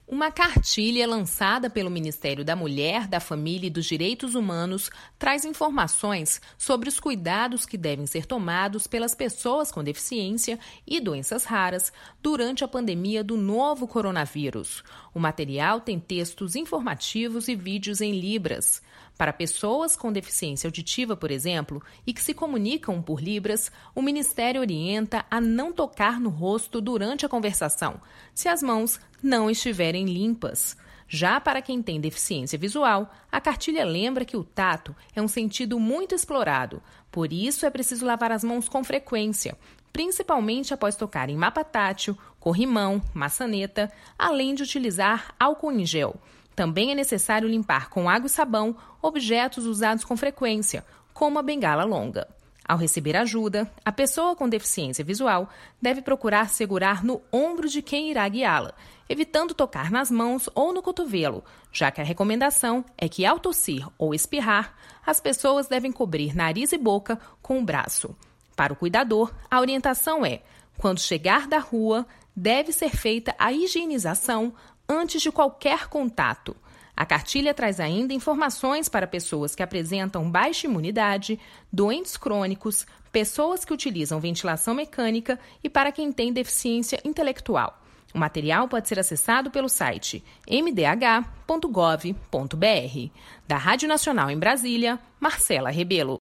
Uma cartilha lançada pelo Ministério da Mulher, da Família e dos Direitos Humanos traz informações sobre os cuidados que devem ser tomados pelas pessoas com deficiência e doenças raras durante a pandemia do novo coronavírus. O material tem textos informativos e vídeos em Libras. Para pessoas com deficiência auditiva, por exemplo, e que se comunicam por Libras, o Ministério orienta a não tocar no rosto durante a conversação, se as mãos não estiverem limpas. Já para quem tem deficiência visual, a cartilha lembra que o tato é um sentido muito explorado, por isso é preciso lavar as mãos com frequência, principalmente após tocar em mapa tátil, corrimão, maçaneta, além de utilizar álcool em gel. Também é necessário limpar com água e sabão objetos usados com frequência, como a bengala longa. Ao receber ajuda, a pessoa com deficiência visual deve procurar segurar no ombro de quem irá guiá-la, evitando tocar nas mãos ou no cotovelo, já que a recomendação é que, ao tossir ou espirrar, as pessoas devem cobrir nariz e boca com o braço. Para o cuidador, a orientação é: quando chegar da rua, deve ser feita a higienização antes de qualquer contato. A cartilha traz ainda informações para pessoas que apresentam baixa imunidade, doentes crônicos, pessoas que utilizam ventilação mecânica e para quem tem deficiência intelectual. O material pode ser acessado pelo site mdh.gov.br. Da Rádio Nacional em Brasília, Marcela Rebelo.